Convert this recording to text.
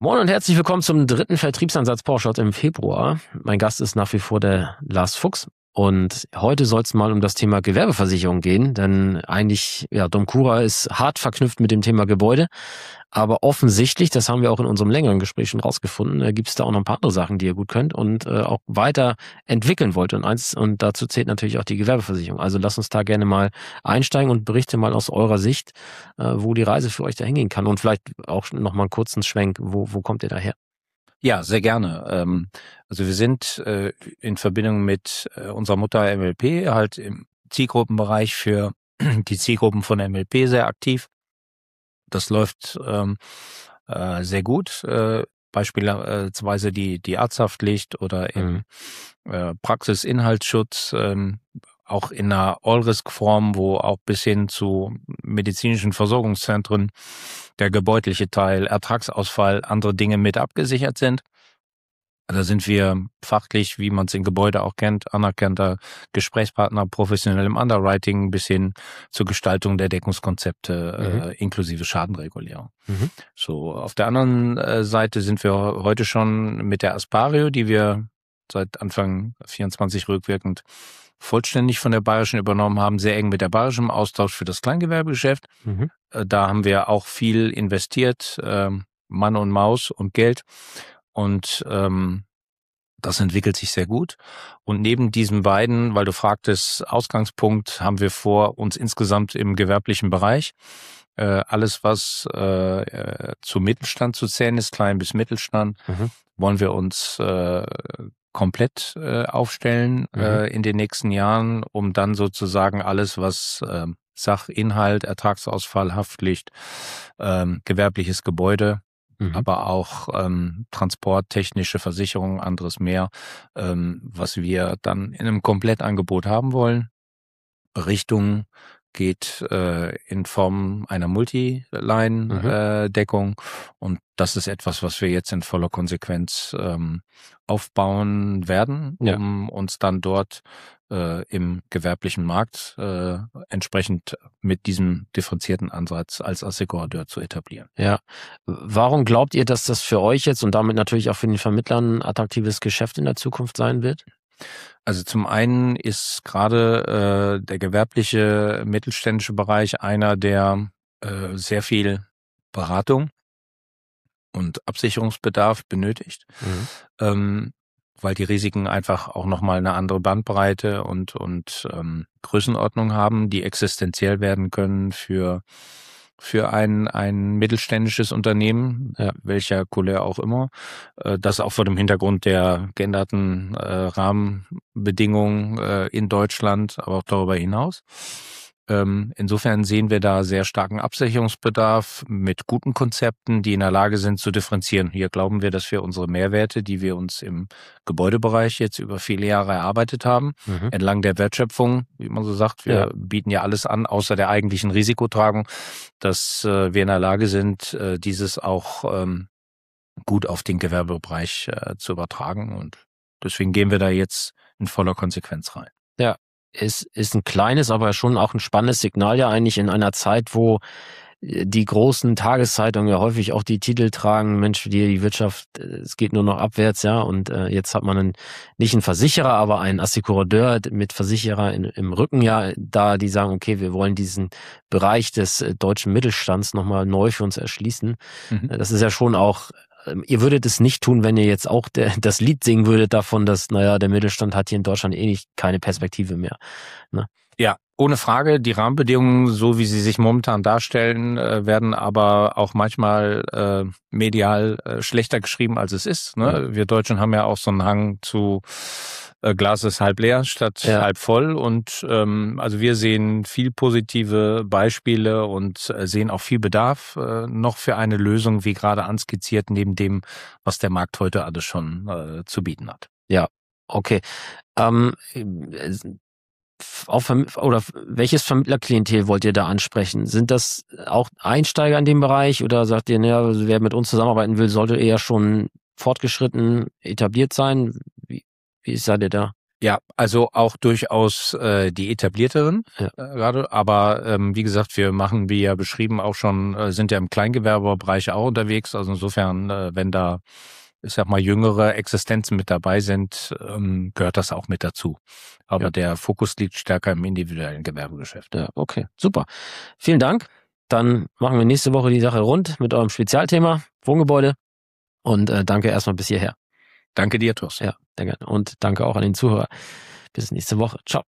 Moin und herzlich willkommen zum dritten Vertriebsansatz PowerShot im Februar. Mein Gast ist nach wie vor der Lars Fuchs. Und heute soll es mal um das Thema Gewerbeversicherung gehen, denn eigentlich, DOMCURA ist hart verknüpft mit dem Thema Gebäude. Aber offensichtlich, das haben wir auch in unserem längeren Gespräch schon rausgefunden, gibt es da auch noch ein paar andere Sachen, die ihr gut könnt und auch weiter entwickeln wollt. Und dazu zählt natürlich auch die Gewerbeversicherung. Also lasst uns da gerne mal einsteigen und berichte mal aus eurer Sicht, wo die Reise für euch da hingehen kann. Und vielleicht auch noch mal einen kurzen Schwenk, wo kommt ihr daher? Ja, sehr gerne. Also wir sind in Verbindung mit unserer Mutter MLP halt im Zielgruppenbereich für die Zielgruppen von MLP sehr aktiv. Das läuft sehr gut. Beispielsweise die Arzthaftpflicht oder im Praxisinhaltsschutz, auch in einer All-Risk-Form, wo auch bis hin zu medizinischen Versorgungszentren der gebäudliche Teil, Ertragsausfall, andere Dinge mit abgesichert sind. Da sind wir fachlich, wie man es in Gebäude auch kennt, anerkannter Gesprächspartner, professionell im Underwriting bis hin zur Gestaltung der Deckungskonzepte inklusive Schadenregulierung. So, auf der anderen Seite sind wir heute schon mit der Aspario, die wir seit Anfang 24 rückwirkend vollständig von der Bayerischen übernommen haben, sehr eng mit der Bayerischen im Austausch für das Kleingewerbegeschäft. Da haben wir auch viel investiert, Mann und Maus und Geld. Und das entwickelt sich sehr gut. Und neben diesen beiden, weil du fragtest, Ausgangspunkt, haben wir vor, uns insgesamt im gewerblichen Bereich alles, was zu Mittelstand zu zählen ist, Klein- bis Mittelstand, wollen wir uns komplett aufstellen in den nächsten Jahren, um dann sozusagen alles, was Sachinhalt, Ertragsausfall, Haftpflicht, gewerbliches Gebäude, aber auch transporttechnische Versicherungen, anderes mehr, was wir dann in einem Komplettangebot haben wollen. Richtung geht in Form einer Multiline-Deckung und das ist etwas, was wir jetzt in voller Konsequenz aufbauen werden, um uns dann dort im gewerblichen Markt entsprechend mit diesem differenzierten Ansatz als Assekurateur zu etablieren. Ja, warum glaubt ihr, dass das für euch jetzt und damit natürlich auch für den Vermittler ein attraktives Geschäft in der Zukunft sein wird? Also zum einen ist gerade der gewerbliche mittelständische Bereich einer, der sehr viel Beratung und Absicherungsbedarf benötigt, weil die Risiken einfach auch nochmal eine andere Bandbreite und Größenordnung haben, die existenziell werden können für ein mittelständisches Unternehmen, welcher Couleur auch immer, das auch vor dem Hintergrund der geänderten Rahmenbedingungen in Deutschland, aber auch darüber hinaus. Insofern sehen wir da sehr starken Absicherungsbedarf mit guten Konzepten, die in der Lage sind zu differenzieren. Hier glauben wir, dass wir unsere Mehrwerte, die wir uns im Gebäudebereich jetzt über viele Jahre erarbeitet haben, entlang der Wertschöpfung, wie man so sagt, wir bieten ja alles an, außer der eigentlichen Risikotragung, dass wir in der Lage sind, dieses auch gut auf den Gewerbebereich zu übertragen. Und deswegen gehen wir da jetzt in voller Konsequenz rein. Ja. Es ist ein kleines, aber schon auch ein spannendes Signal ja eigentlich in einer Zeit, wo die großen Tageszeitungen ja häufig auch die Titel tragen, Mensch, die Wirtschaft, es geht nur noch abwärts, ja, und jetzt hat man nicht einen Versicherer, aber einen Assekurateur mit Versicherer im Rücken, ja, da die sagen, okay, wir wollen diesen Bereich des deutschen Mittelstands nochmal neu für uns erschließen. Das ist ja schon auch, ihr würdet es nicht tun, wenn ihr jetzt auch das Lied singen würdet davon, dass, der Mittelstand hat hier in Deutschland keine Perspektive mehr. Ne? Ja, ohne Frage. Die Rahmenbedingungen, so wie sie sich momentan darstellen, werden aber auch manchmal medial schlechter geschrieben, als es ist. Ne? Wir Deutschen haben ja auch so einen Hang zu Glas ist halb leer statt halb voll. Und also wir sehen viel positive Beispiele und sehen auch viel Bedarf noch für eine Lösung, wie gerade anskizziert, neben dem, was der Markt heute alles schon zu bieten hat. Ja, okay. Welches Vermittlerklientel wollt ihr da ansprechen? Sind das auch Einsteiger in dem Bereich oder sagt ihr, wer mit uns zusammenarbeiten will, sollte eher schon fortgeschritten etabliert sein? Wie seid ihr da? Ja, also auch durchaus die etablierteren gerade, aber wie gesagt, wir machen, wie ja beschrieben, auch schon, sind ja im Kleingewerbebereich auch unterwegs. Also insofern, wenn da, ich sag mal, jüngere Existenzen mit dabei sind, gehört das auch mit dazu. Aber der Fokus liegt stärker im individuellen Gewerbegeschäft. Ja, okay, super. Vielen Dank. Dann machen wir nächste Woche die Sache rund mit eurem Spezialthema Wohngebäude. Und danke erstmal bis hierher. Danke dir, Thorsten. Ja, danke. Und danke auch an den Zuhörer. Bis nächste Woche. Ciao.